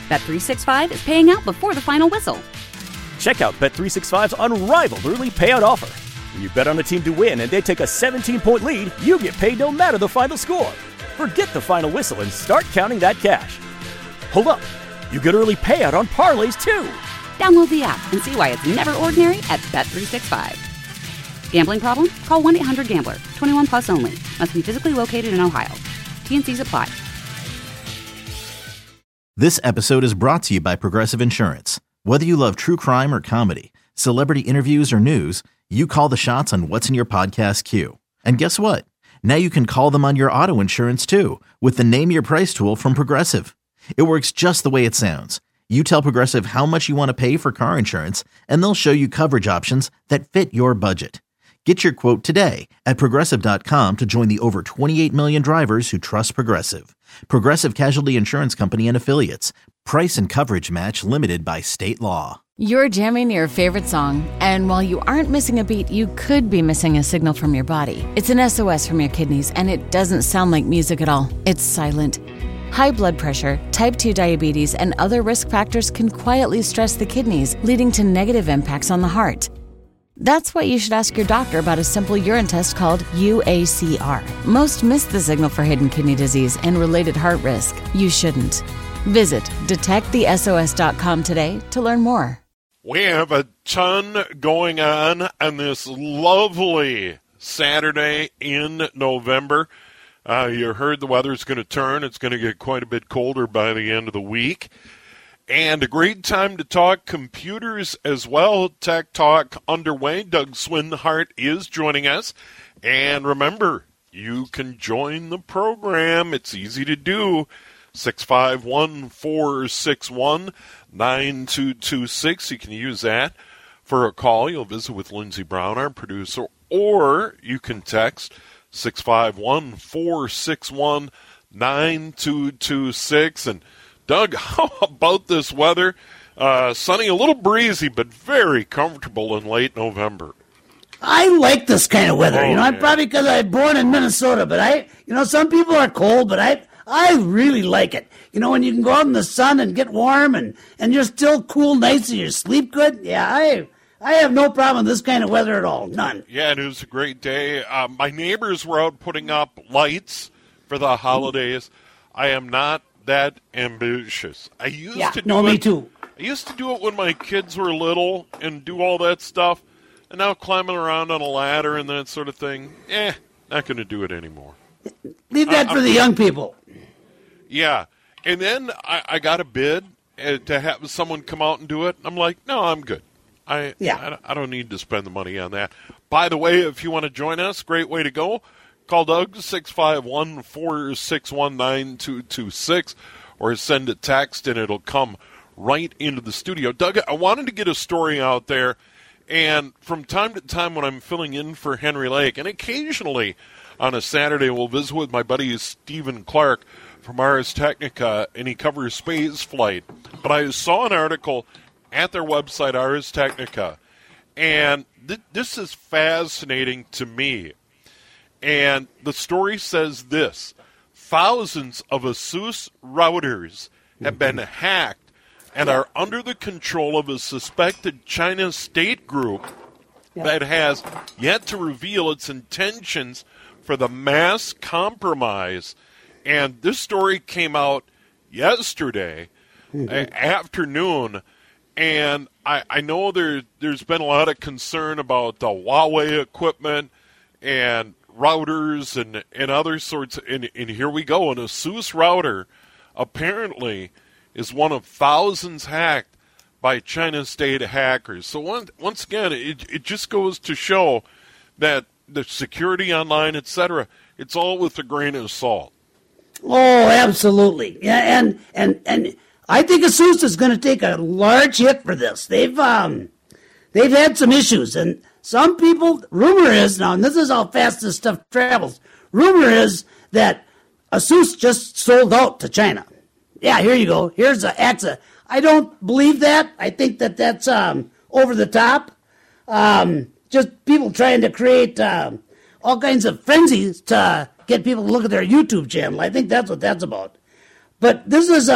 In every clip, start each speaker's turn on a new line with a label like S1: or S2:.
S1: Bet365 is paying out before the final whistle.
S2: Check out Bet365's unrivaled early payout offer. When you bet on a team to win and they take a 17-point lead, you get paid no matter the final score. Forget the final whistle and start counting that cash. Hold up. You get early payout on parlays, too.
S1: Download the app and see why it's never ordinary at Bet365. Gambling problem? Call 1-800-GAMBLER. 21 plus only. Must be physically located in Ohio. T&Cs apply.
S3: This episode is brought to you by Progressive Insurance. Whether you love true crime or comedy, celebrity interviews or news, you call the shots on what's in your podcast queue. And guess what? Now you can call them on your auto insurance too with the Name Your Price tool from Progressive. It works just the way it sounds. You tell Progressive how much you want to pay for car insurance, and they'll show you coverage options that fit your budget. Get your quote today at Progressive.com to join the over 28 million drivers who trust Progressive. Progressive Casualty Insurance Company and Affiliates. Price and coverage match limited by state law.
S4: You're jamming your favorite song, and while you aren't missing a beat, you could be missing a signal from your body. It's an SOS from your kidneys, and it doesn't sound like music at all. It's silent. High blood pressure, type 2 diabetes, and other risk factors can quietly stress the kidneys, leading to negative impacts on the heart. That's why you should ask your doctor about a simple urine test called UACR. Most miss the signal for hidden kidney disease and related heart risk. You shouldn't. Visit detectthesos.com today to learn more.
S5: We have a ton going on this lovely Saturday in November. You heard the weather's going to turn. It's going to get quite a bit colder by the end of the week. And a great time to talk computers as well. Tech Talk underway. Doug Swinhart is joining us. And remember, you can join the program. It's easy to do. 651-461-9226. You can use that for a call. You'll visit with Lindsey Brown, our producer. Or you can text 651-461-9226. And Doug, how about this weather? Sunny, a little breezy, but very comfortable in late November.
S6: I like this kind of weather. I'm probably because I'm born in Minnesota, but some people are cold, but I really like it. When you can go out in the sun and get warm and you're still cool nights and you sleep good. Yeah, I have no problem with this kind of weather at all. None.
S5: Yeah, and it was a great day. My neighbors were out putting up lights for the holidays. I am not that ambitious. I used to do
S6: me too.
S5: I used to do it when my kids were little and do all that stuff. And now climbing around on a ladder and that sort of thing, not going to do it anymore.
S6: Leave that for the young people.
S5: Yeah. And then I got a bid to have someone come out and do it. I'm like, no, I'm good. I don't need to spend the money on that. By the way, if you want to join us, great way to go. Call Doug, 651-461-9226, or send a text, and it'll come right into the studio. Doug, I wanted to get a story out there, and from time to time when I'm filling in for Henry Lake, and occasionally on a Saturday we'll visit with my buddy Stephen Clark from Ars Technica, and he covers space flight. But I saw an article at their website, Ars Technica, and this is fascinating to me. And the story says this: thousands of ASUS routers have been hacked and are under the control of a suspected China state group that has yet to reveal its intentions for the mass compromise. And this story came out yesterday afternoon, and I know there's been a lot of concern about the Huawei equipment and routers and other sorts, and here we go. An ASUS router apparently is one of thousands hacked by China state hackers. So once again, it just goes to show that the security online, etc., it's all with a grain of salt.
S6: Oh, absolutely. Yeah, and I think ASUS is going to take a large hit for this. They've had some issues, and some people, rumor is, now, and this is how fast this stuff travels, rumor is that ASUS just sold out to China. Yeah, here you go. Here's the AXA. I don't believe that. I think that's over the top. Just people trying to create all kinds of frenzies to get people to look at their YouTube channel. I think that's what that's about. But this is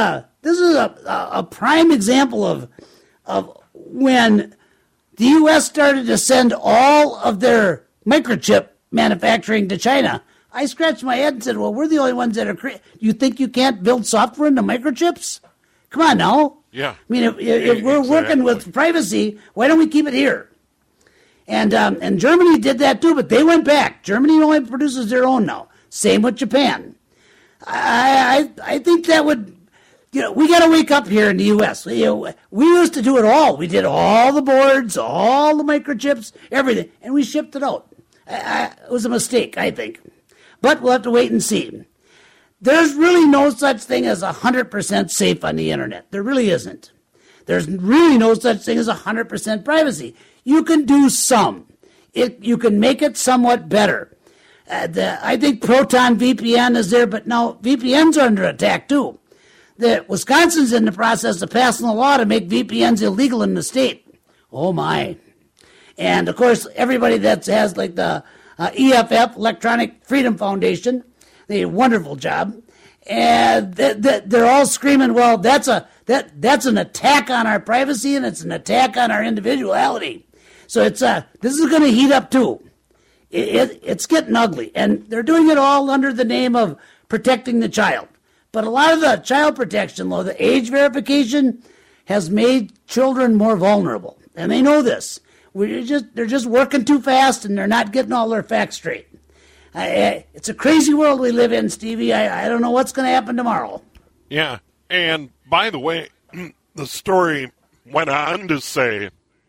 S6: This is a prime example of when the U.S. started to send all of their microchip manufacturing to China. I scratched my head and said, well, we're the only ones that are you think you can't build software into microchips? Come on now.
S5: Yeah.
S6: I mean, if we're working with privacy, why don't we keep it here? And Germany did that too, but they went back. Germany only produces their own now. Same with Japan. I think that would, we got to wake up here in the U.S. We used to do it all. We did all the boards, all the microchips, everything, and we shipped it out. It was a mistake, I think. But we'll have to wait and see. There's really no such thing as 100% safe on the internet. There really isn't. There's really no such thing as 100% privacy. You can do some. You can make it somewhat better. I think Proton VPN is there, but now VPNs are under attack too. Wisconsin's in the process of passing a law to make VPNs illegal in the state. Oh my. And of course, everybody that has like the EFF, Electronic Freedom Foundation, they do a wonderful job. And they're all screaming, well, that's an attack on our privacy and it's an attack on our individuality. So this is going to heat up too. It's getting ugly. And they're doing it all under the name of protecting the child. But a lot of the child protection law, the age verification, has made children more vulnerable. And they know this. They're just working too fast and they're not getting all their facts straight. It's a crazy world we live in, Stevie. I don't know what's going to happen tomorrow.
S5: Yeah. And by the way, the story went on to say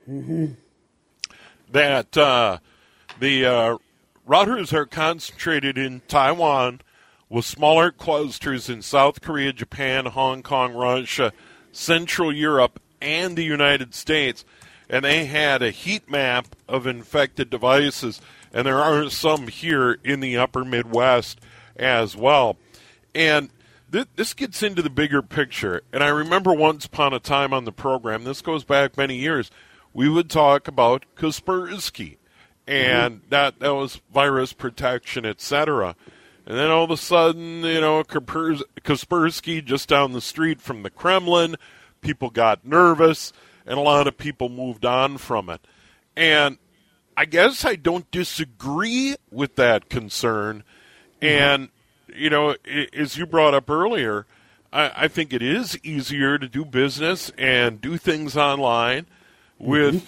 S5: that the routers are concentrated in Taiwan with smaller clusters in South Korea, Japan, Hong Kong, Russia, Central Europe, and the United States. And they had a heat map of infected devices, and there are some here in the upper Midwest as well. And this gets into the bigger picture. And I remember once upon a time on the program, this goes back many years, we would talk about Kaspersky, and that was virus protection, etc. And then all of a sudden, Kaspersky just down the street from the Kremlin, people got nervous, and a lot of people moved on from it. And I guess I don't disagree with that concern. And, as you brought up earlier, I think it is easier to do business and do things online with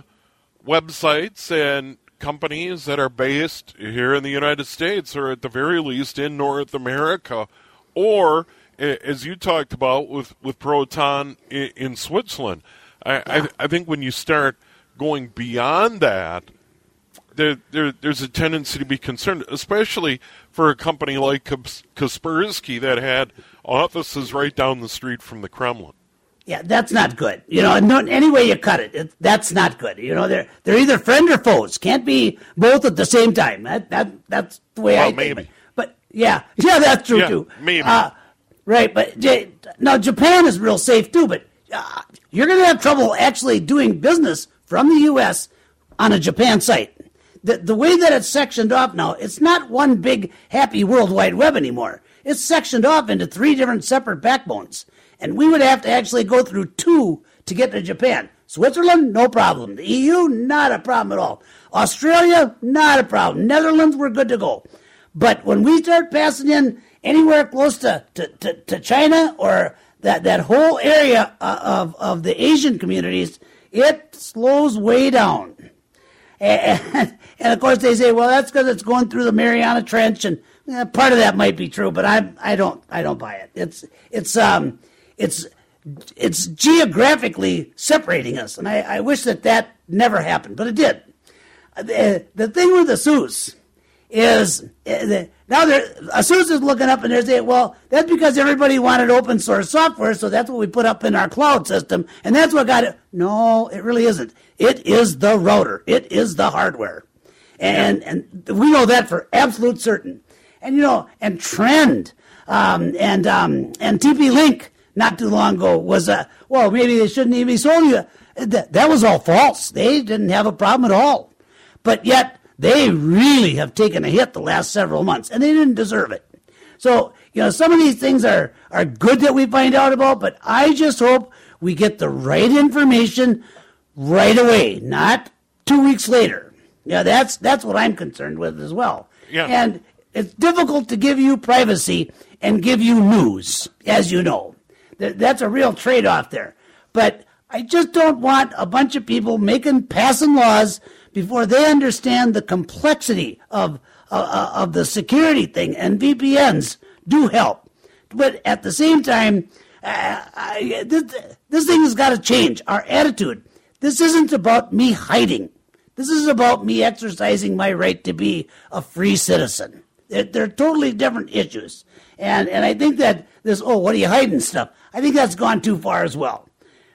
S5: websites and companies that are based here in the United States or at the very least in North America, or, as you talked about, with Proton in Switzerland. I think when you start going beyond that, there's a tendency to be concerned, especially for a company like Kaspersky that had offices right down the street from the Kremlin.
S6: Yeah, that's not good. Any way you cut it, that's not good. They're either friend or foes. Can't be both at the same time. That's the way I
S5: maybe.
S6: think. But yeah, that's true too.
S5: Maybe.
S6: Right, but now Japan is real safe too. But you're going to have trouble actually doing business from the U.S. on a Japan site. The way that it's sectioned off now, it's not one big happy World Wide Web anymore. It's sectioned off into 3 different separate backbones. And we would have to actually go through 2 to get to Japan. Switzerland, no problem. The EU, not a problem at all. Australia, not a problem. Netherlands, we're good to go. But when we start passing in anywhere close to China or that whole area of the Asian communities, it slows way down. And of course they say, well, that's because it's going through the Mariana Trench, and part of that might be true, but I don't buy it. It's geographically separating us, and I wish that never happened, but it did. The thing with ASUS is now ASUS is looking up and they're saying, well, that's because everybody wanted open source software, so that's what we put up in our cloud system, and that's what got it. No, it really isn't. It is the router. It is the hardware. And we know that for absolute certain. And, and Trend and TP-Link not too long ago was, maybe they shouldn't even be sold you. That was all false. They didn't have a problem at all. But yet, they really have taken a hit the last several months, and they didn't deserve it. So, some of these things are good that we find out about, but I just hope we get the right information right away, not 2 weeks later. That's what I'm concerned with as well.
S5: Yeah.
S6: And it's difficult to give you privacy and give you news, as you know. That's a real trade-off there. But I just don't want a bunch of people passing laws before they understand the complexity of the security thing, and VPNs do help. But at the same time, this thing has got to change, our attitude. This isn't about me hiding. This is about me exercising my right to be a free citizen. They're totally different issues. And I think that this, what are you hiding stuff, I think that's gone too far as well.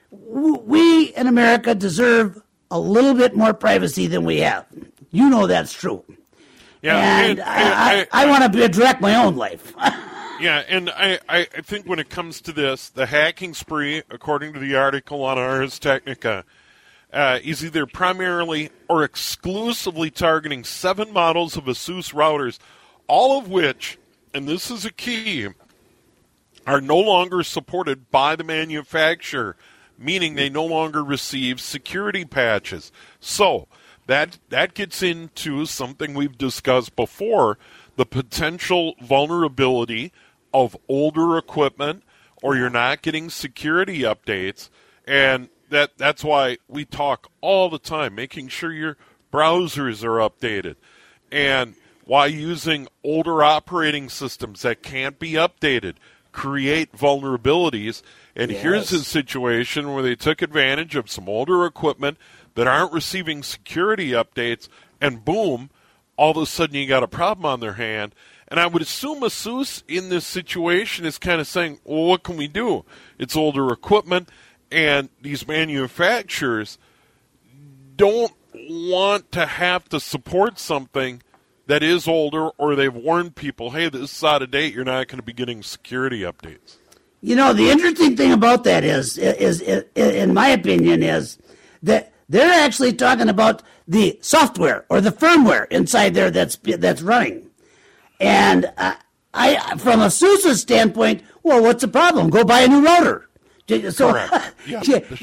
S6: We in America deserve a little bit more privacy than we have. You know that's true.
S5: Yeah,
S6: and I want to direct my own life.
S5: Yeah, and I think when it comes to this, the hacking spree, according to the article on Ars Technica, is either primarily or exclusively targeting 7 models of ASUS routers, all of which, and this is a key, are no longer supported by the manufacturer, meaning they no longer receive security patches. So that gets into something we've discussed before, the potential vulnerability of older equipment, or you're not getting security updates. And that's why we talk all the time, making sure your browsers are updated, and why using older operating systems that can't be updated create vulnerabilities. And
S6: yes.
S5: Here's a situation where they took advantage of some older equipment that aren't receiving security updates, and boom, all of a sudden you got a problem on their hand. And I would assume ASUS in this situation is kind of saying, well, what can we do? It's older equipment, and these manufacturers don't want to have to support something that is older, or they've warned people, hey, this is out of date, you're not going to be getting security updates.
S6: The interesting thing about that is, in my opinion, is that they're actually talking about the software or the firmware inside there that's running. And I, from ASUS's standpoint, well, what's the problem? Go buy a new router. So,
S5: correct. Yeah,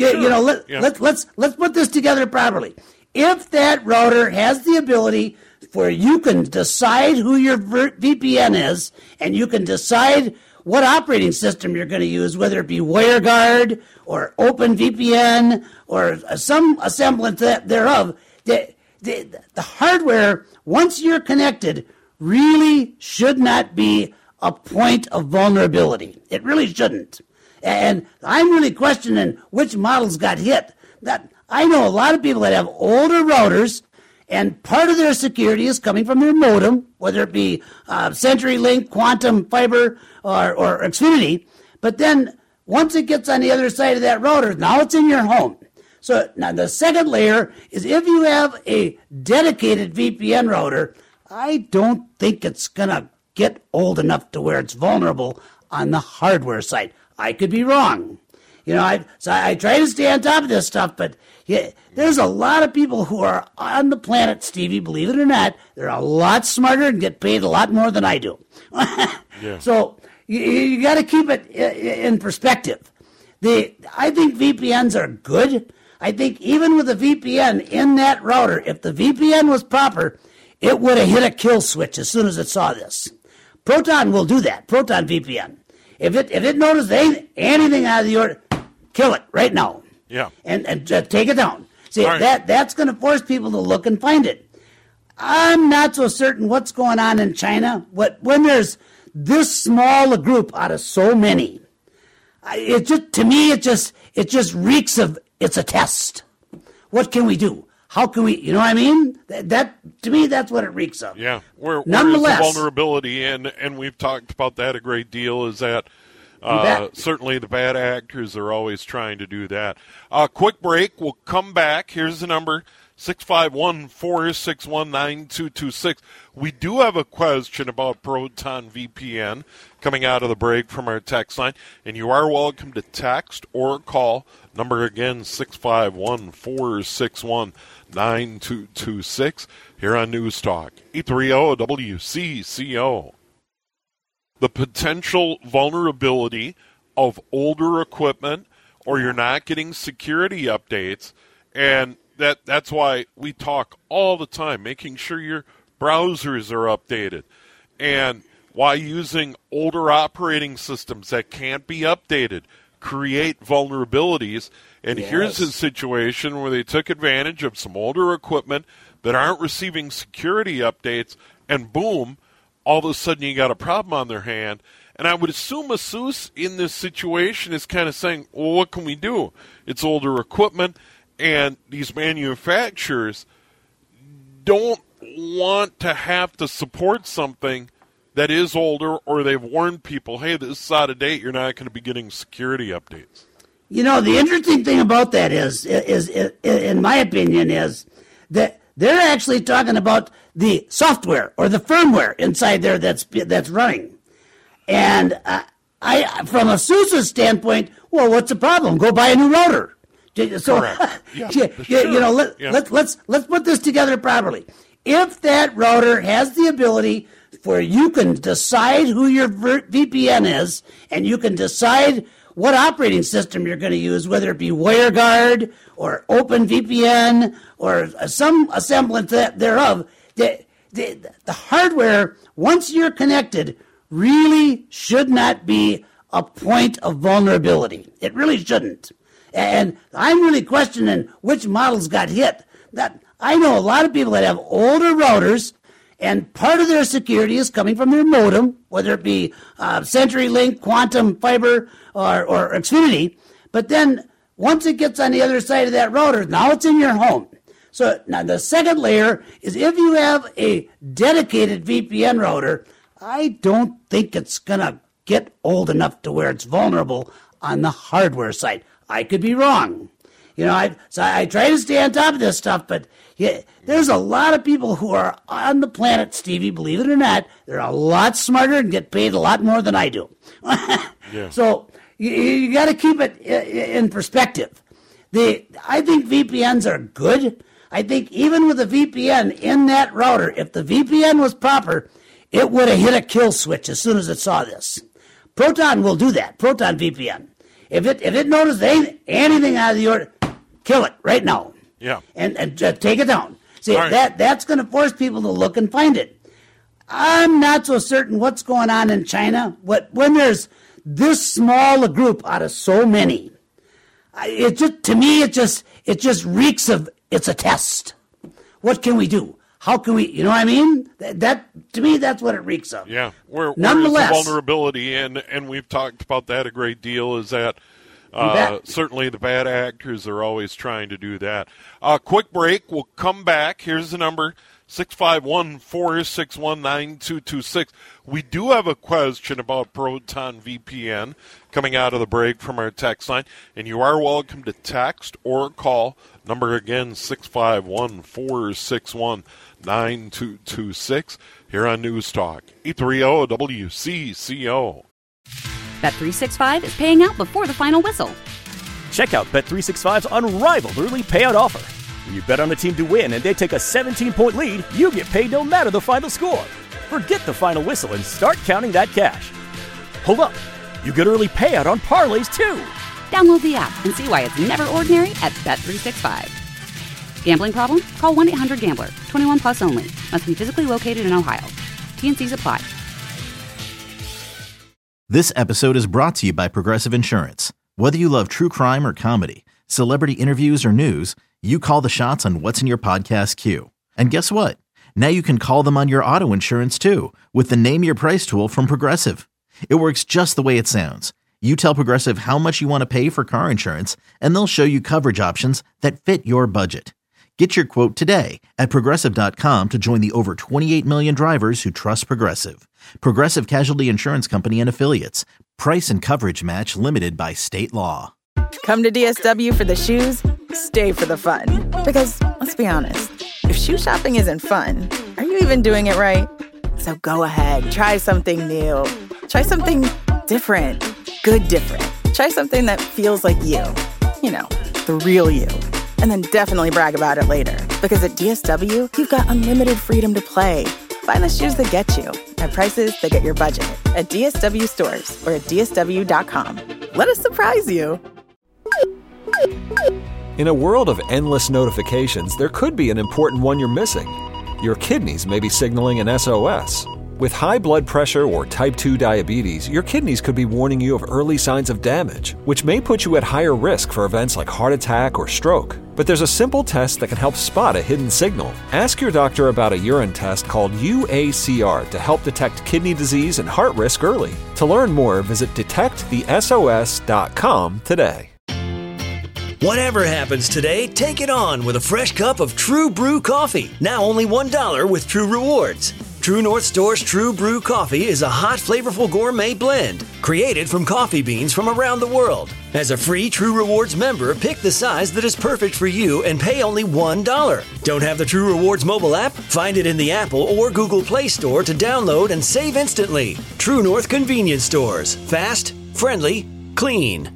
S6: let's put this together properly. If that router has the ability where you can decide who your VPN is, and you can decide what operating system you're going to use, whether it be WireGuard or OpenVPN or some semblance thereof, the hardware, once you're connected, really should not be a point of vulnerability. It really shouldn't. And I'm really questioning which models got hit. That I know a lot of people that have older routers, and part of their security is coming from their modem, whether it be CenturyLink, Quantum Fiber, or Xfinity. But then once it gets on the other side of that router, now it's in your home. So now the second layer is if you have a dedicated VPN router, I don't think it's going to get old enough to where it's vulnerable on the hardware side. I could be wrong. I try to stay on top of this stuff, but there's a lot of people who are on the planet, Stevie, believe it or not. They're a lot smarter and get paid a lot more than I do.
S5: Yeah.
S6: So you got to keep it in perspective. I think VPNs are good. I think even with a VPN in that router, if the VPN was proper, it would have hit a kill switch as soon as it saw this. Proton will do that, Proton VPN. If it notices anything out of the order, kill it right now.
S5: Yeah.
S6: And take it down. See,
S5: right.
S6: that's going to force people to look and find it. I'm not so certain what's going on in China. When there's this small a group out of so many, it just reeks of it's a test. What can we do? How can we? You know what I mean? That to me, that's what it reeks of.
S5: Yeah. Where is
S6: Nonetheless,
S5: the vulnerability, and we've talked about that a great deal. Is that certainly the bad actors are always trying to do that. Quick break. We'll come back. Here's the number: 651-461-9226. We do have a question about Proton VPN coming out of the break from our text line, and you are welcome to text or call. Number again, 651-461-9226 here on News Talk 830 WCCO. the potential vulnerability of older equipment, or you're not getting security updates. And that's why we talk all the time, making sure your browsers are updated, and why using older operating systems that can't be updated create vulnerabilities. And here's a situation where they took advantage of some older equipment that aren't receiving security updates, and boom, all of a sudden you got a problem on their hand. And I would assume ASUS in this situation is kind of saying, well, what can we do? It's older equipment, and these manufacturers don't want to have to support something that is older, or they've warned people, hey, this is out of date, you're not going to be getting security updates.
S6: You know, the interesting thing about that is in my opinion, is that they're actually talking about the software or the firmware inside there that's running. And I, from ASUS's standpoint, well, what's the problem? Go buy a new router. So, let's put this together properly. If that router has the ability where you can decide who your VPN is, and you can decide what operating system you're going to use, whether it be WireGuard or OpenVPN or some semblance thereof, the hardware, once you're connected, really should not be a point of vulnerability. It really shouldn't. And I'm really questioning which models got hit. That I know a lot of people that have older routers, and part of their security is coming from their modem, whether it be CenturyLink, Quantum Fiber, or Xfinity. But then once it gets on the other side of that router, now it's in your home. So now the second layer is if you have a dedicated VPN router, I don't think it's going to get old enough to where it's vulnerable on the hardware side. I could be wrong. You know, I try to stay on top of this stuff, but there's a lot of people who are on the planet, Stevie, believe it or not. They're a lot smarter and get paid a lot more than I do. So you got to keep it in perspective. I think VPNs are good. I think even with a VPN in that router, if the VPN was proper, it would have hit a kill switch as soon as it saw this. Proton will do that, Proton VPN. If it notices anything out of the order, kill it right now.
S5: Yeah.
S6: And take it down. See,
S5: right.
S6: That's going to force people to look and find it. I'm not so certain what's going on in China. When there's this small a group out of so many, it just reeks of it's a test. What can we do? How can we? You know what I mean? That to me, that's what it reeks of.
S5: Yeah. Where
S6: Nonetheless,
S5: is the vulnerability, and we've talked about that a great deal. Is that certainly the bad actors are always trying to do that. Quick break. We'll come back. Here's the number: 651-461-9226. We do have a question about Proton VPN coming out of the break from our text line, and you are welcome to text or call. Number again, 651-461-9226 here on News Talk 830 WCCO.
S1: Bet365 is paying out before the final whistle.
S2: Check out Bet365's unrivaled early payout offer. When you bet on a team to win and they take a 17-point lead, you get paid no matter the final score. Forget the final whistle and start counting that cash. Hold up. You get early payout on parlays, too.
S1: Download the app and see why it's never ordinary at Bet365. Gambling problem? Call 1-800-GAMBLER. 21 plus only. Must be physically located in Ohio. T&Cs apply.
S3: This episode is brought to you by Progressive Insurance. Whether you love true crime or comedy, celebrity interviews or news, you call the shots on what's in your podcast queue. And guess what? Now you can call them on your auto insurance too with the Name Your Price tool from Progressive. It works just the way it sounds. You tell Progressive how much you want to pay for car insurance, and they'll show you coverage options that fit your budget. Get your quote today at Progressive.com to join the over 28 million drivers who trust Progressive. Progressive Casualty Insurance Company and Affiliates. Price and coverage match limited by state law.
S7: Come to DSW for the shoes, stay for the fun. Because, let's be honest, if shoe shopping isn't fun, are you even doing it right? So go ahead, try something new. Try something different. Good different. Try something that feels like you. You know, the real you. And then definitely brag about it later. Because at DSW, you've got unlimited freedom to play. Find the shoes that get you at prices that get your budget. at DSW stores or at DSW.com. Let us surprise you.
S8: In a world of endless notifications, there could be an important one you're missing. Your kidneys may be signaling an SOS. With high blood pressure or type 2 diabetes, your kidneys could be warning you of early signs of damage, which may put you at higher risk for events like heart attack or stroke. But there's a simple test that can help spot a hidden signal. Ask your doctor about a urine test called UACR to help detect kidney disease and heart risk early. To learn more, visit detectthesos.com today.
S9: Whatever happens today, take it on with a fresh cup of True Brew coffee. Now only $1 with True Rewards. True North Store's True Brew coffee is a hot, flavorful gourmet blend created from coffee beans from around the world. As a free True Rewards member, pick the size that is perfect for you and pay only $1. Don't have the True Rewards mobile app? Find it in the Apple or Google Play Store to download and save instantly. True North Convenience Stores. Fast, friendly, clean.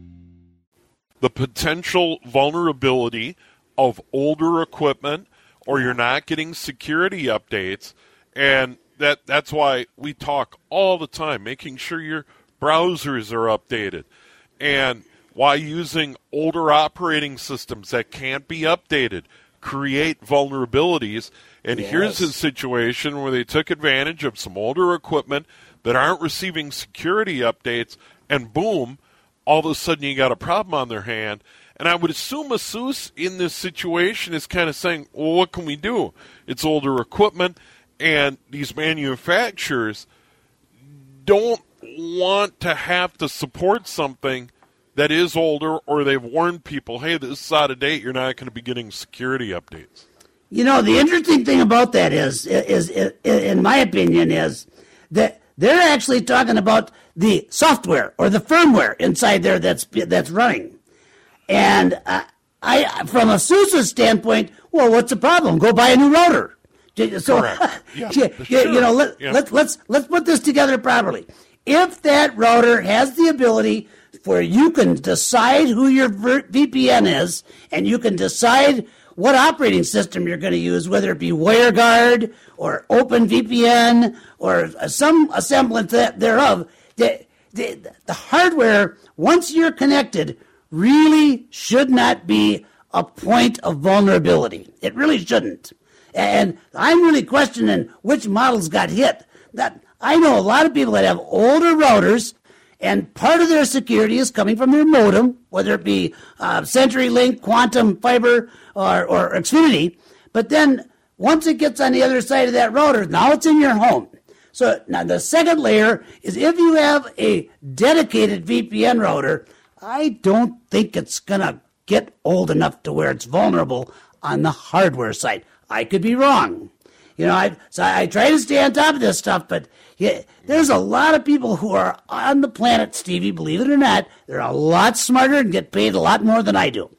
S5: The potential vulnerability of older equipment, or you're not getting security updates, and that's why we talk all the time, making sure your browsers are updated, and why using older operating systems that can't be updated create vulnerabilities. And here's a situation where they took advantage of some older equipment that aren't receiving security updates, and boom, all of a sudden you got a problem on their hand. And I would assume ASUS in this situation is kind of saying, well, what can we do? It's older equipment, and these manufacturers don't want to have to support something that is older, or they've warned people, hey, this is out of date, you're not going to be getting security updates.
S6: You know, the interesting thing about that is in my opinion, is that they're actually talking about the software or the firmware inside there that's running. And I, from ASUS's standpoint, well, what's the problem? Go buy a new router. So, let's put this together properly. If that router has the ability where you can decide who your VPN is, and you can decide what operating system you're going to use, whether it be WireGuard or OpenVPN or some semblance thereof, the hardware, once you're connected, really should not be a point of vulnerability. It really shouldn't. And I'm really questioning which models got hit. That I know a lot of people that have older routers, and part of their security is coming from their modem, whether it be CenturyLink, Quantum Fiber, or Xfinity. But then once it gets on the other side of that router, now it's in your home. So now the second layer is if you have a dedicated VPN router, I don't think it's going to get old enough to where it's vulnerable on the hardware side. I could be wrong. You know, I try to stay on top of this stuff, but there's a lot of people who are on the planet, Stevie, believe it or not. They're a lot smarter and get paid a lot more than I do.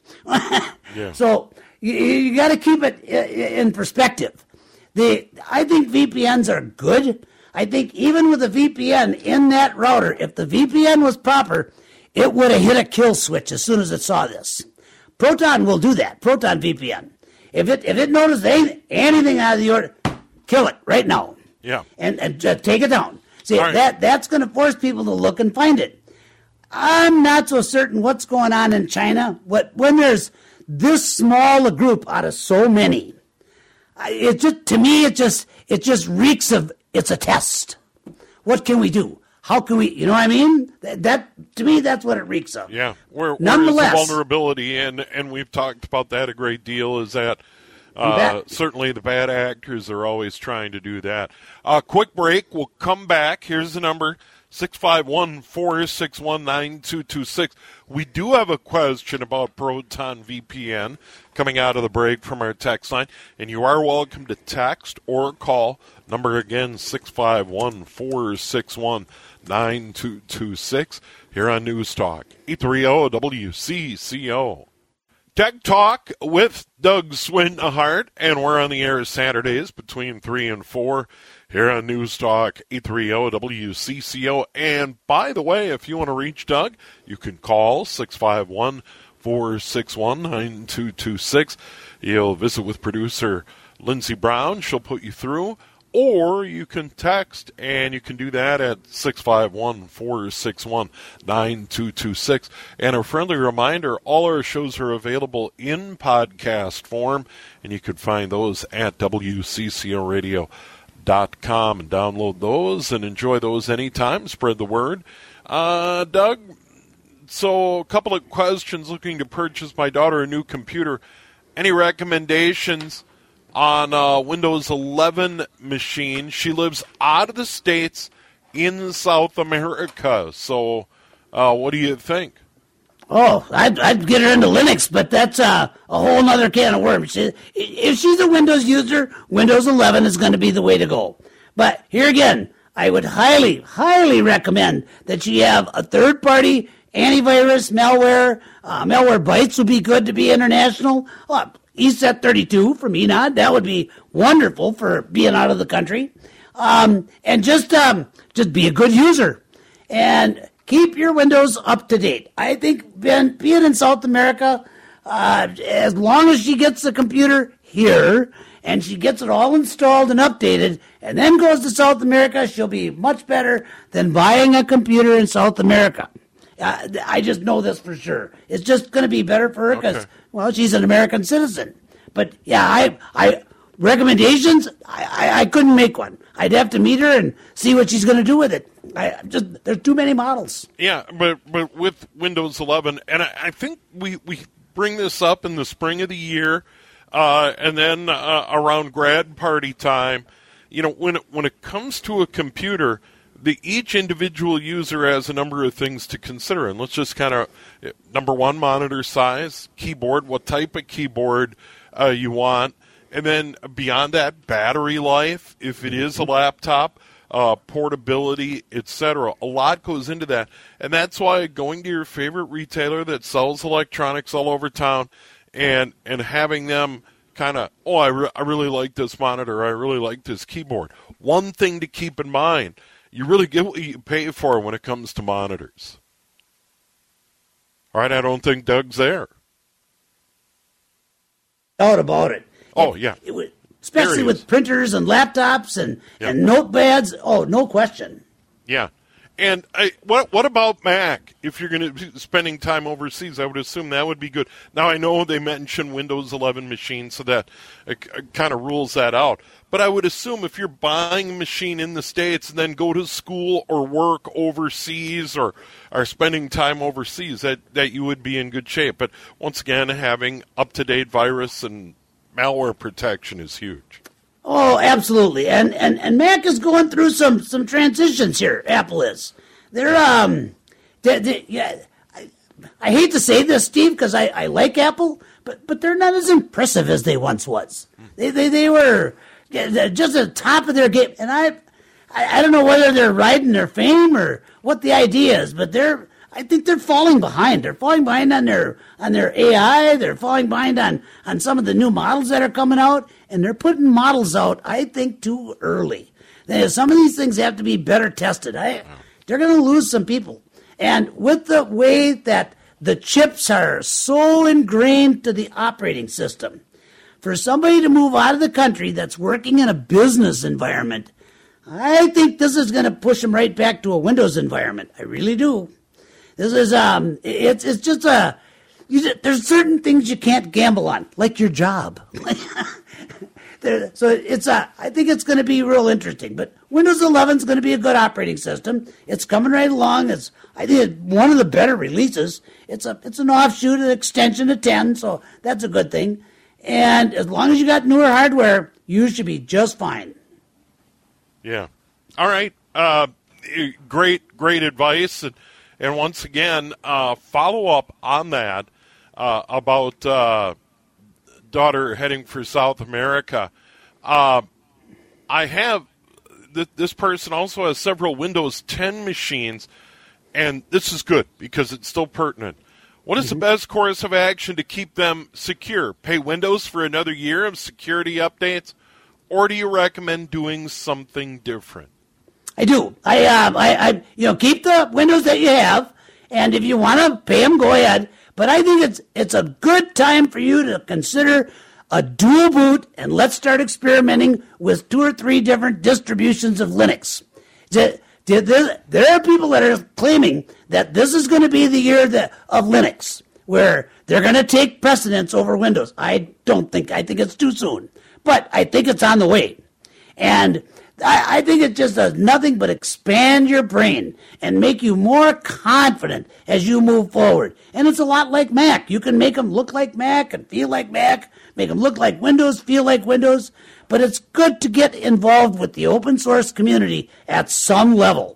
S6: So you got to keep it in perspective. I think VPNs are good. I think even with a VPN in that router, if the VPN was proper, it would have hit a kill switch as soon as it saw this. Proton will do that, Proton VPN. If it notices anything out of the order, kill it right now.
S5: Yeah.
S6: And take it down. See,
S5: right.
S6: That's going to force people to look and find it. I'm not so certain what's going on in China. When there's this small a group out of so many, it just reeks of it's a test. What can we do? How can we? You know what I mean? That to me, that's what it reeks of.
S5: Yeah. Where is the
S6: Nonetheless,
S5: vulnerability, and we've talked about that a great deal. Is that certainly the bad actors are always trying to do that. Quick break. We'll come back. Here's the number: 651-461-9226. We do have a question about Proton VPN coming out of the break from our text line, and you are welcome to text or call. Number again, 651-461-9226 here on News Talk 830 WCCO. Tech Talk with Doug Swinhart, and we're on the air Saturdays between 3 and 4 here on News Talk 830 WCCO. And by the way, if you want to reach Doug, you can call 651-461-9226. You'll visit with producer Lindsey Brown. She'll put you through. or you can text, and you can do that at 651-461-9226. And a friendly reminder, all our shows are available in podcast form, and you can find those at WCCOradio.com and download those and enjoy those anytime. Spread the word. Doug, so a couple of questions. Looking to purchase my daughter a new computer. Any recommendations on Windows 11 machine? She lives out of the States in South America. So what do you think?
S6: Oh, I'd get her into Linux, but that's a whole other can of worms. If she's a Windows user, Windows 11 is going to be the way to go. But here again, I would highly, highly recommend that she have a third-party antivirus, malware. Malwarebytes would be good to be international. ESET32 from Enod, that would be wonderful for being out of the country. And just be a good user. And keep your Windows up to date. I think being in South America, as long as she gets the computer here and she gets it all installed and updated and then goes to South America, she'll be much better than buying a computer in South America. I just know this for sure. It's just going to be better for her because, well, she's an American citizen. But, yeah, I recommendations, I couldn't make one. I'd have to meet her and see what she's going to do with it. There's too many models.
S5: Yeah, but with Windows 11, and I think we bring this up in the spring of the year, and then around grad party time, when it comes to a computer, each individual user has a number of things to consider. And let's just kind of, number one, monitor size, keyboard, what type of keyboard you want. And then beyond that, battery life, if it is a laptop, portability, etc. A lot goes into that. And that's why going to your favorite retailer that sells electronics all over town and having them kind of, I really like this monitor, I really like this keyboard. One thing to keep in mind, you really get what you pay for when it comes to monitors. All right, I don't think Doug's there.
S6: Doubt about it.
S5: Oh, yeah.
S6: Especially with printers and laptops and notepads. Oh, no question.
S5: Yeah. And what about Mac? If you're going to be spending time overseas, I would assume that would be good. Now, I know they mentioned Windows 11 machines, so that kind of rules that out. But I would assume if you're buying a machine in the States and then go to school or work overseas or are spending time overseas, that you would be in good shape. But once again, having up-to-date virus and malware protection is huge.
S6: Oh, absolutely. And Mac is going through some transitions here. Apple is. They're I hate to say this, Steve, because I like Apple, but they're not as impressive as they once was. They were just at the top of their game, and I don't know whether they're riding their fame or what the idea is, but I think they're falling behind. They're falling behind on their AI. They're falling behind on some of the new models that are coming out, and they're putting models out, I think, too early. Some of these things have to be better tested. They're going to lose some people. And with the way that the chips are so ingrained to the operating system, for somebody to move out of the country that's working in a business environment, I think this is going to push them right back to a Windows environment. I really do. This is it's just there's certain things you can't gamble on, like your job. So I think it's going to be real interesting. But Windows 11 is going to be a good operating system. It's coming right along. I think it's one of the better releases. It's an offshoot, an extension of 10, so that's a good thing. And as long as you got newer hardware, you should be just fine.
S5: Yeah. All right. Great advice. And once again, follow up on that about daughter heading for South America. I have this person also has several Windows 10 machines, and this is good because it's still pertinent. What is the best course of action to keep them secure? Pay Windows for another year of security updates, or do you recommend doing something different?
S6: I do. I keep the Windows that you have, and if you want to pay them, go ahead. But I think it's a good time for you to consider a dual boot, and let's start experimenting with 2 or 3 different distributions of Linux. There are people that are claiming that this is going to be the year of Linux, where they're going to take precedence over Windows. I think it's too soon, but I think it's on the way. And I think it just does nothing but expand your brain and make you more confident as you move forward. And it's a lot like Mac. You can make them look like Mac and feel like Mac, make them look like Windows, feel like Windows. But it's good to get involved with the open source community at some level.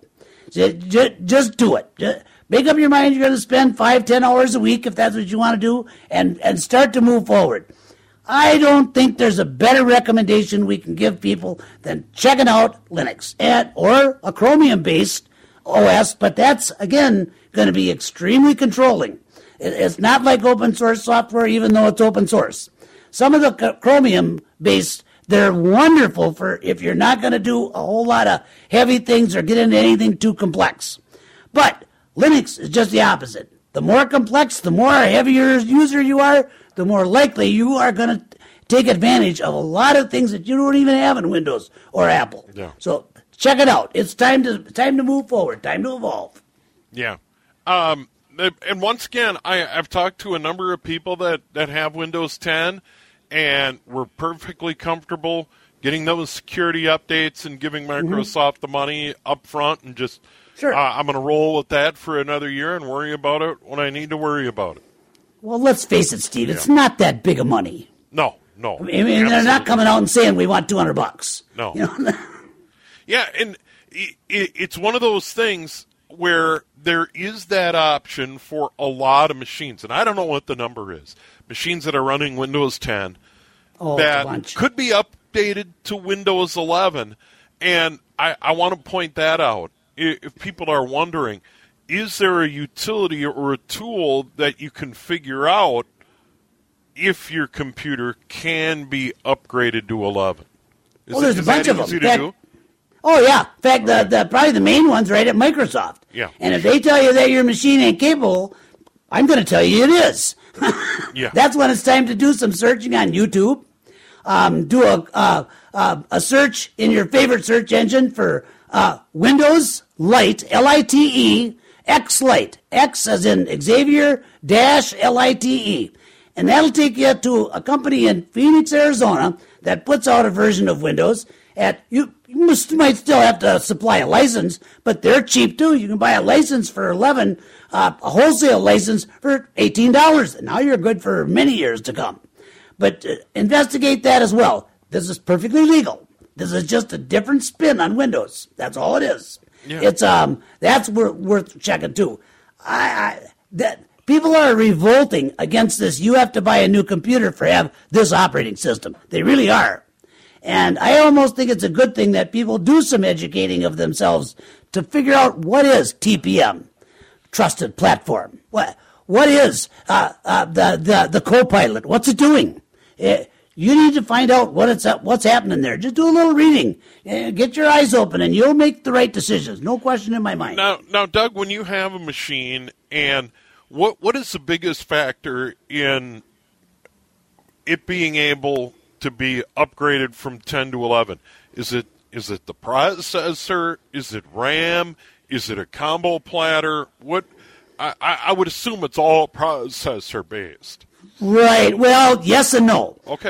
S6: Just do it. Just make up your mind you're going to spend 5-10 hours a week if that's what you want to do, and start to move forward. I don't think there's a better recommendation we can give people than checking out Linux or a Chromium-based OS, but that's, again, going to be extremely controlling. It's not like open source software, even though it's open source. Some of the Chromium-based, they're wonderful for if you're not going to do a whole lot of heavy things or get into anything too complex. But Linux is just the opposite. The more complex, the more heavier user you are, the more likely you are going to take advantage of a lot of things that you don't even have in Windows or Apple.
S5: Yeah.
S6: So check it out. It's time to move forward, time to evolve.
S5: Yeah. And once again, I've talked to a number of people that have Windows 10 and were perfectly comfortable getting those security updates and giving Microsoft the money up front and just,
S6: sure.
S5: I'm going to roll with that for another year and worry about it when I need to worry about it.
S6: Well, let's face it, Steve. It's not that big of money.
S5: No.
S6: I mean, they're not coming out and saying we want $200.
S5: No.
S6: You know?
S5: Yeah, and it's one of those things where there is that option for a lot of machines, and I don't know what the number is. Machines that are running Windows 10 that could be updated to Windows 11, and I want to point that out. If people are wondering, is there a utility or a tool that you can figure out if your computer can be upgraded to 11?
S6: There's a bunch of them. Oh, yeah. In fact, probably the main one's right at Microsoft.
S5: Yeah.
S6: And if they tell you that your machine ain't capable, I'm going to tell you it is.
S5: Yeah.
S6: That's when it's time to do some searching on YouTube. Do a search in your favorite search engine for Windows Lite, Lite, X-Lite, X as in Xavier -Lite. And that'll take you to a company in Phoenix, Arizona that puts out a version of Windows. You might still have to supply a license, but they're cheap too. You can buy a license for $11, a wholesale license for $18. And now you're good for many years to come. But investigate that as well. This is perfectly legal. This is just a different spin on Windows. That's all it is. Yeah. It's that's worth checking too. People are revolting against this. You have to buy a new computer for have this operating system. They really are. And I almost think it's a good thing that people do some educating of themselves to figure out what is TPM, Trusted Platform. What is the Copilot? What's it doing? You need to find out what's happening there. Just do a little reading. Get your eyes open, and you'll make the right decisions. No question in my mind.
S5: Now, Doug, when you have a machine, and what is the biggest factor in it being able to be upgraded from 10 to 11? Is it the processor? Is it RAM? Is it a combo platter? What? I would assume it's all processor based.
S6: Right. Well, yes and no.
S5: Okay.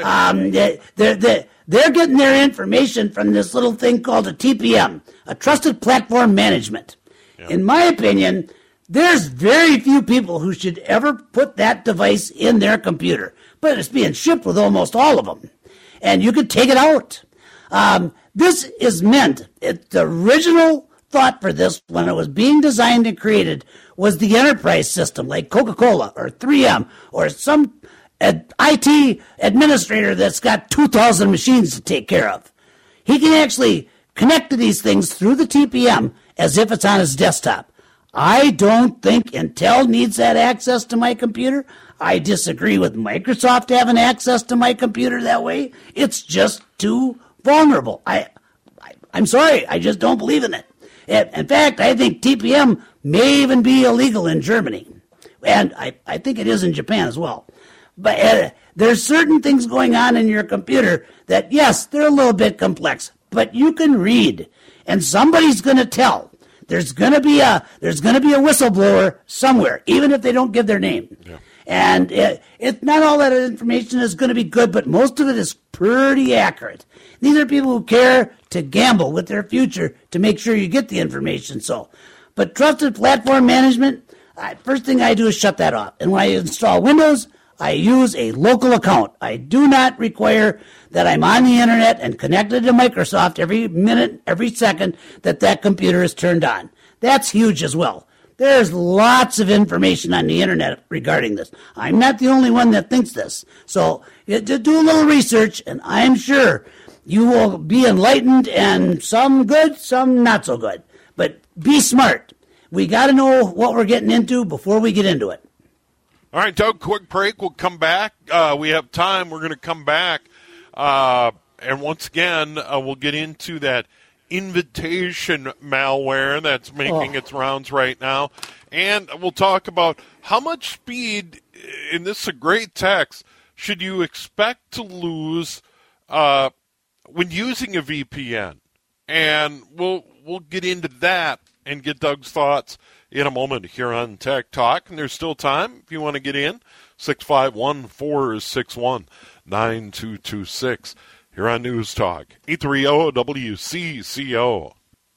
S6: They're getting their information from this little thing called a TPM, a Trusted Platform Management. Yeah. In my opinion, there's very few people who should ever put that device in their computer, but it's being shipped with almost all of them. And you could take it out. This is meant, the original thought for this when it was being designed and created was the enterprise system like Coca-Cola or 3M or some IT administrator that's got 2,000 machines to take care of. He can actually connect to these things through the TPM as if it's on his desktop. I don't think Intel needs that access to my computer. I disagree with Microsoft having access to my computer that way. It's just too vulnerable. I'm sorry. I just don't believe in it. In fact, I think TPM may even be illegal in Germany. And I think it is in Japan as well. But there's certain things going on in your computer that, yes, they're a little bit complex, but you can read, and somebody's going to tell. There's going to be a whistleblower somewhere, even if they don't give their name. Yeah. And it's not all that information is going to be good, but most of it is pretty accurate. These are people who care to gamble with their future to make sure you get the information. But trusted platform management, first thing I do is shut that off. And when I install Windows, I use a local account. I do not require that I'm on the internet and connected to Microsoft every minute, every second that computer is turned on. That's huge as well. There's lots of information on the internet regarding this. I'm not the only one that thinks this. So do a little research, and I'm sure you will be enlightened, and some good, some not so good. But be smart. We got to know what we're getting into before we get into it.
S5: All right, Doug, quick break. We'll come back. We have time. We're going to come back. And once again, we'll get into that invitation malware that's making its rounds right now. And we'll talk about how much speed, and this is a great text, should you expect to lose when using a VPN? And we'll get into that and get Doug's thoughts in a moment here on Tech Talk. And there's still time if you want to get in. 651-461-9226. Here on News Talk, 830-WCCO.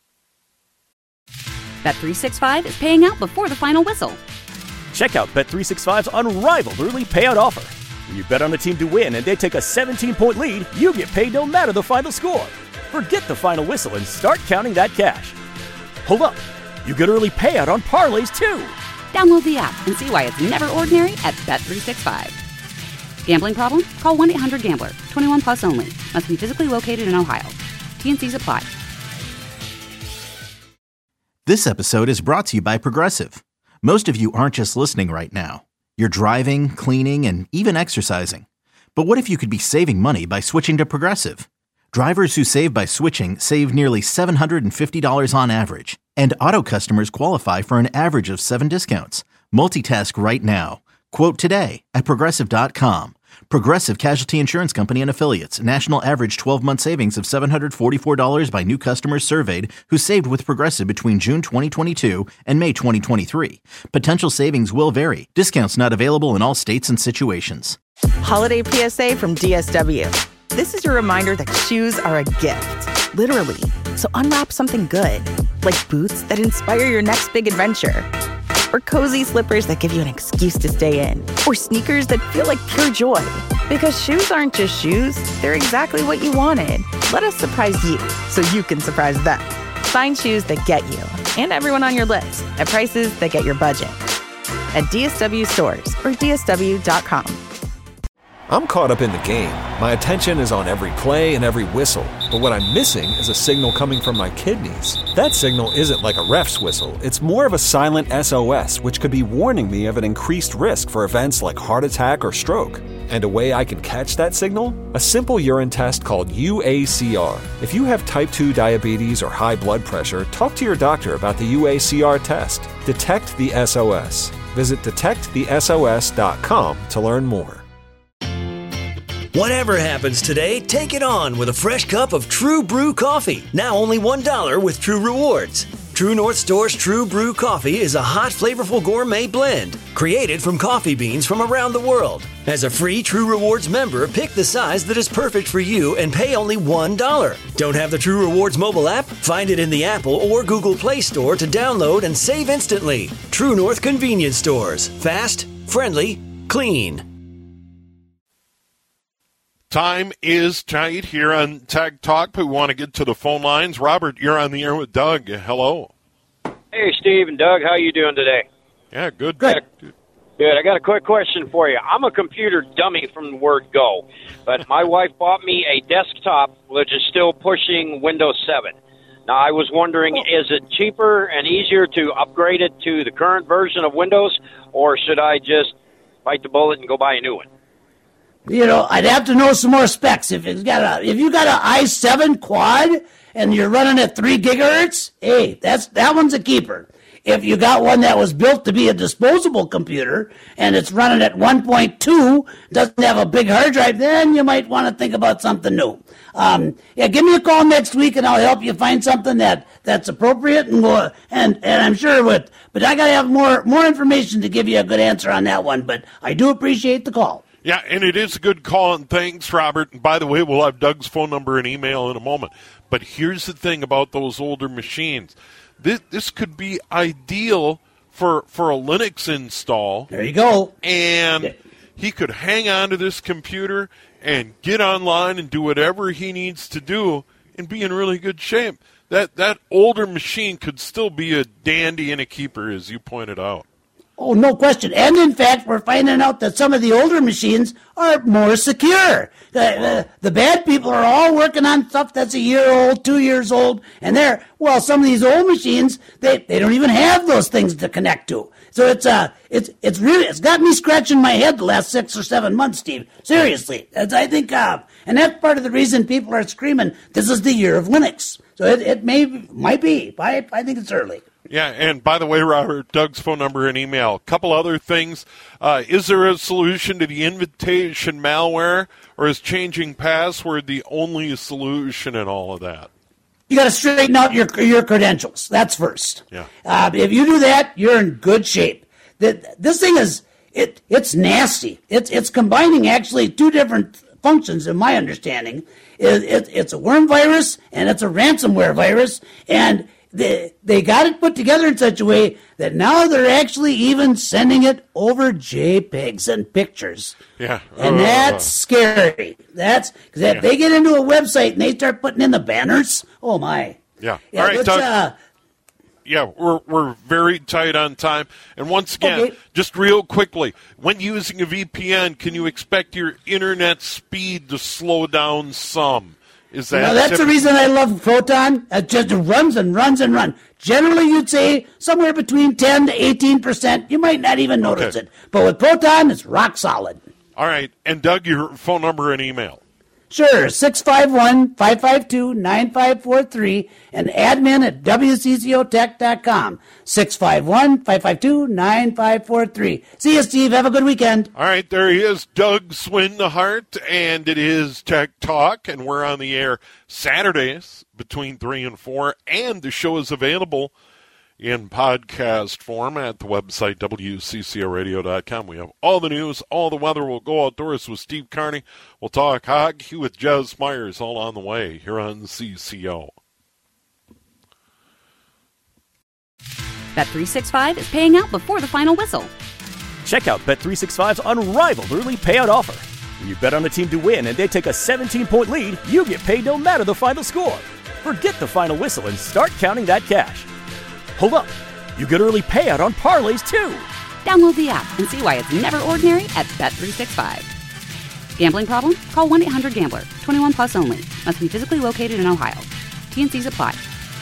S1: Bet365 is paying out before the final whistle.
S2: Check out Bet365's unrivaled early payout offer. When you bet on a team to win and they take a 17-point lead, you get paid no matter the final score. Forget the final whistle and start counting that cash. Hold up. You get early payout on parlays, too.
S1: Download the app and see why it's never ordinary at Bet365. Gambling problem? Call 1-800-GAMBLER. 21 plus only. Must be physically located in Ohio. T&Cs apply.
S3: This episode is brought to you by Progressive. Most of you aren't just listening right now. You're driving, cleaning, and even exercising. But what if you could be saving money by switching to Progressive? Drivers who save by switching save nearly $750 on average. And auto customers qualify for an average of 7 discounts. Multitask right now. Quote today at Progressive.com. Progressive Casualty Insurance Company and Affiliates. National average 12-month savings of $744 by new customers surveyed who saved with Progressive between June 2022 and May 2023. Potential savings will vary. Discounts not available in all states and situations.
S7: Holiday PSA from DSW. This is your reminder that shoes are a gift, literally. So unwrap something good, like boots that inspire your next big adventure. Or cozy slippers that give you an excuse to stay in. Or sneakers that feel like pure joy. Because shoes aren't just shoes, they're exactly what you wanted. Let us surprise you so you can surprise them. Find shoes that get you and everyone on your list at prices that get your budget. At DSW stores or DSW.com.
S8: I'm caught up in the game. My attention is on every play and every whistle. But what I'm missing is a signal coming from my kidneys. That signal isn't like a ref's whistle. It's more of a silent SOS, which could be warning me of an increased risk for events like heart attack or stroke. And a way I can catch that signal? A simple urine test called UACR. If you have type 2 diabetes or high blood pressure, talk to your doctor about the UACR test. Detect the SOS. Visit detectthesos.com to learn more.
S9: Whatever happens today, take it on with a fresh cup of True Brew coffee. Now only $1 with True Rewards. True North Store's True Brew coffee is a hot, flavorful gourmet blend created from coffee beans from around the world. As a free True Rewards member, pick the size that is perfect for you and pay only $1. Don't have the True Rewards mobile app? Find it in the Apple or Google Play Store to download and save instantly. True North Convenience Stores. Fast, friendly, clean.
S5: Time is tight here on Tech Talk, but we want to get to the phone lines. Robert, you're on the air with Doug. Hello.
S10: Hey, Steve and Doug. How you doing today?
S5: Yeah, good.
S6: Good.
S10: Good. I got a quick question for you. I'm a computer dummy from the word go, but my wife bought me a desktop which is still pushing Windows 7. Now, I was wondering, is it cheaper and easier to upgrade it to the current version of Windows, or should I just bite the bullet and go buy a new one?
S6: You know, I'd have to know some more specs. If you got an i7 quad and you're running at 3 gigahertz, hey, that one's a keeper. if you got one that was built to be a disposable computer and it's running at 1.2, doesn't have a big hard drive, then you might want to think about something new. Give me a call next week and I'll help you find something that's appropriate and I'm sure but I gotta have more information to give you a good answer on that one. But I do appreciate the call.
S5: Yeah, and it is a good call, and thanks, Robert. And by the way, we'll have Doug's phone number and email in a moment. But here's the thing about those older machines. This could be ideal for a Linux install.
S6: There you go.
S5: And he could hang on to this computer and get online and do whatever he needs to do and be in really good shape. That older machine could still be a dandy and a keeper, as you pointed out.
S6: Oh, no question. And in fact, we're finding out that some of the older machines are more secure. The bad people are all working on stuff that's a year old, 2 years old, and some of these old machines, they don't even have those things to connect to. So it's got me scratching my head the last 6 or 7 months, Steve. Seriously. I think, and that's part of the reason people are screaming, this is the year of Linux. So it might be. I think it's early.
S5: Yeah, and by the way, Robert, Doug's phone number and email. A couple other things. Is there a solution to the invitation malware, or is changing password the only solution in all of that?
S6: You got to straighten out your credentials. That's first.
S5: Yeah.
S6: If you do that, you're in good shape. This thing it's nasty. It's combining actually two different functions, in my understanding. It's a worm virus and it's a ransomware virus, and they got it put together in such a way that now they're actually even sending it over JPEGs and pictures.
S5: Yeah.
S6: And that's scary. That's because if they get into a website and they start putting in the banners, oh my.
S5: Yeah. All right, Doug. We're very tight on time. And once again, just real quickly, when using a VPN, can you expect your internet speed to slow down some? Is that
S6: that's the reason I love Proton. It just runs and runs and runs. Generally, you'd say somewhere between 10 to 18%. You might not even notice it. But with Proton, it's rock solid.
S5: All right. And, Doug, your phone number and email.
S6: Sure, 651-552-9543 and admin at WCCOtech.com. 651-552-9543. See you, Steve. Have a good weekend.
S5: All right, there he is, Doug Swindehart, and it is Tech Talk, and we're on the air Saturdays between 3 and 4, and the show is available in podcast form at the website WCCOradio.com. We have all the news, all the weather. We'll go outdoors with Steve Carney. We'll talk hockey with Jez Myers, all on the way here on CCO.
S1: Bet365 is paying out before the final whistle.
S2: Check out Bet365's unrivaled early payout offer. When you bet on a team to win and they take a 17-point lead, you get paid no matter the final score. Forget the final whistle and start counting that cash. Hold up. You get early payout on parlays, too.
S1: Download the app and see why it's never ordinary at Bet365. Gambling problem? Call 1-800-GAMBLER. 21 plus only. Must be physically located in Ohio. T&Cs apply.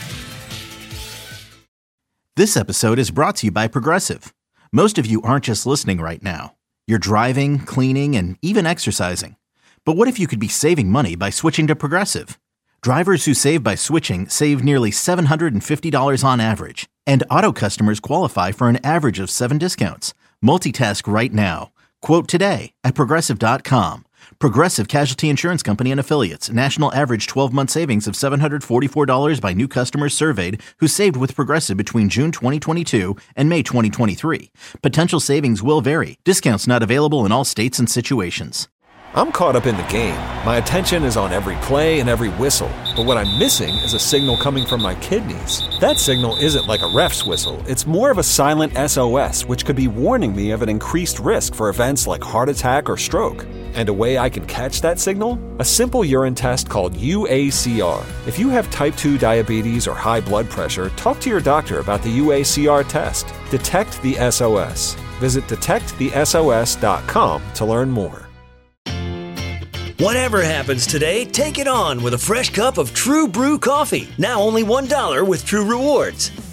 S3: This episode is brought to you by Progressive. Most of you aren't just listening right now. You're driving, cleaning, and even exercising. But what if you could be saving money by switching to Progressive? Drivers who save by switching save nearly $750 on average, and auto customers qualify for an average of 7 discounts. Multitask right now. Quote today at Progressive.com. Progressive Casualty Insurance Company and Affiliates. National average 12-month savings of $744 by new customers surveyed who saved with Progressive between June 2022 and May 2023. Potential savings will vary. Discounts not available in all states and situations.
S8: I'm caught up in the game. My attention is on every play and every whistle. But what I'm missing is a signal coming from my kidneys. That signal isn't like a ref's whistle. It's more of a silent SOS, which could be warning me of an increased risk for events like heart attack or stroke. And a way I can catch that signal? A simple urine test called UACR. If you have type 2 diabetes or high blood pressure, talk to your doctor about the UACR test. Detect the SOS. Visit detectthesos.com to learn more.
S9: Whatever happens today, take it on with a fresh cup of True Brew coffee. Now only $1 with True Rewards.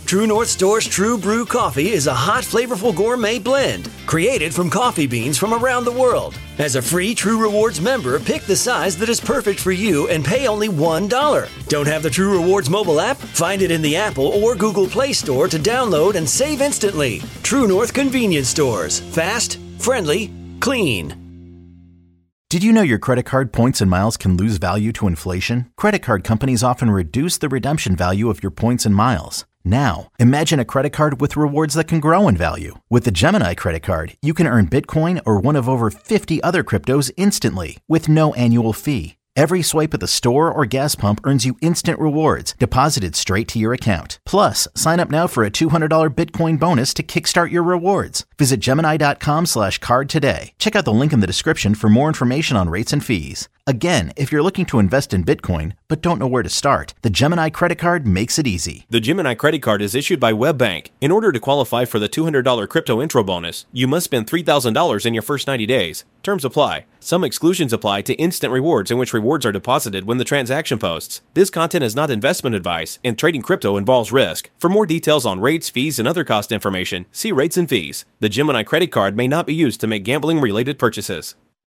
S9: True North Store's True Brew Coffee is a hot, flavorful gourmet blend created from coffee beans from around the world. As a free True Rewards member, pick the size that is perfect for you and pay only $1. Don't have the True Rewards mobile app? Find it in the Apple or Google Play Store to download and save instantly. True North Convenience Stores. Fast, friendly, clean.
S3: Did you know your credit card points and miles can lose value to inflation? Credit card companies often reduce the redemption value of your points and miles. Now, imagine a credit card with rewards that can grow in value. With the Gemini credit card, you can earn Bitcoin or one of over 50 other cryptos instantly with no annual fee. Every swipe at the store or gas pump earns you instant rewards deposited straight to your account. Plus, sign up now for a $200 Bitcoin bonus to kickstart your rewards. Visit Gemini.com/card today. Check out the link in the description for more information on rates and fees. Again, if you're looking to invest in Bitcoin but don't know where to start, the Gemini credit card makes it easy.
S11: The Gemini credit card is issued by WebBank. In order to qualify for the $200 crypto intro bonus, you must spend $3,000 in your first 90 days. Terms apply. Some exclusions apply to instant rewards in which rewards are deposited when the transaction posts. This content is not investment advice, and trading crypto involves risk. For more details on rates, fees, and other cost information, see rates and fees. The Gemini credit card may not be used to make gambling-related purchases.